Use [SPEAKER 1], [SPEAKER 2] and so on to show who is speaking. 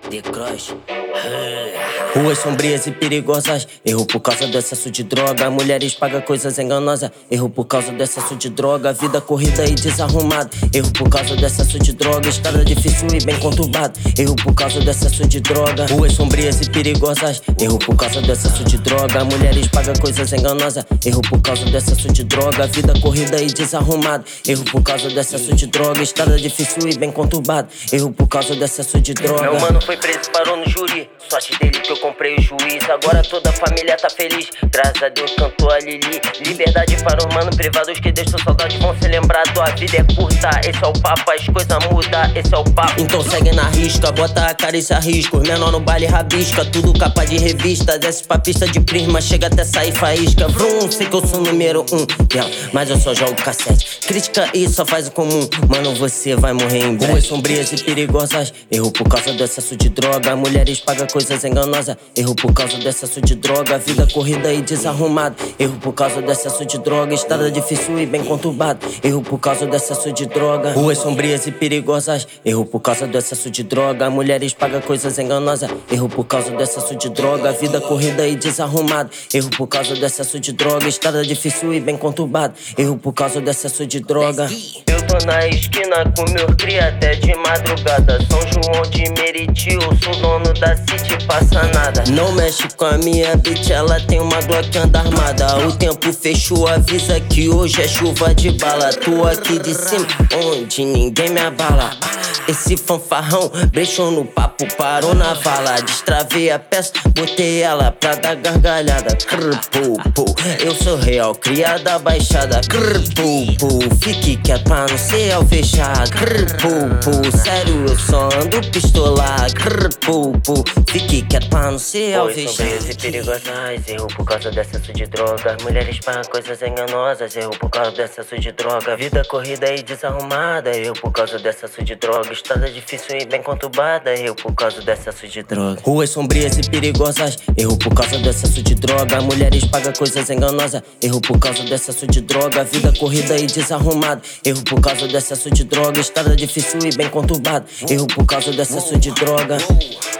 [SPEAKER 1] The Crush. Ruas sombrias e perigosas, erro por causa do excesso de droga. Mulheres pagam coisas enganosas, erro por causa do excesso de droga. Vida corrida e desarrumada, erro por causa do excesso de droga. Estrada difícil e bem conturbada, erro por causa do excesso de droga. Ruas sombrias e perigosas, erro por causa do excesso de droga. Mulheres pagam coisas enganosas, erro por causa do excesso de droga. Vida corrida e desarrumada, erro por causa do excesso de droga. Estrada difícil e bem conturbada, erro por causa do excesso de droga.
[SPEAKER 2] Meu mano foi preso, parou no júri. Sorte dele que eu comprei o juiz. Agora toda a família tá feliz, graças a Deus cantou a Lili. Liberdade para os mano privados que deixam saudade, vão se lembrar. Tua vida é curta, esse é o papo, as coisas mudam, esse é o papo.
[SPEAKER 1] Então segue na risca, bota a cara e se arrisca. Os menor no baile rabisca, tudo capa de revista. Desce pra pista de prisma, chega até sair faísca. Vrum, sei que eu sou número 1, mas eu só jogo cassete. Crítica e só faz o comum, mano, você vai morrer em breve. Ruas sombrias e perigosas, erro por causa do excesso de droga. Mulheres pagam coisas enganosas, erro por causa do excesso de droga. Vida corrida e desarrumada, erro por causa do excesso de droga. Estrada difícil e bem conturbada, erro por causa do excesso de droga. Ruas sombrias e perigosas, erro por causa do excesso de droga. Mulheres pagam coisas enganosas, erro por causa do excesso de droga. Vida corrida e desarrumada, erro por causa do excesso de droga. Estrada difícil e bem conturbada, erro por causa do excesso de droga.
[SPEAKER 2] Eu tô na esquina com meu cria até de madrugada. São João de Meriti, eu sou dono da City, passa nada.
[SPEAKER 1] Não mexe com a minha bitch, ela tem uma Glock anda armada. O tempo fechou, avisa que hoje é chuva de bala. Tô aqui de cima, onde ninguém me abala. Esse fanfarrão brechou no papo, parou na vala. Destravei a peça, botei ela pra dar gargalhada. Eu sou real, cria da baixada. Fique quieto pra não ser alvejado. Sério, eu só ando pistolar. Fique quieto pra não ser alvejado.
[SPEAKER 2] Sombrias e perigosas, erro por causa do excesso de droga. Mulheres pagam coisas enganosas, erro por causa do excesso de droga. Vida corrida e desarrumada, erro por causa do excesso de droga. Estrada difícil e bem conturbada, erro por causa do excesso de droga.
[SPEAKER 1] Ruas sombrias e perigosas, erro por causa do excesso de droga. Mulheres pagam coisas enganosas, erro por causa do excesso de droga. Vida corrida e desarrumada, erro por causa do excesso de droga. Estrada difícil e bem conturbada, erro por causa do excesso de droga.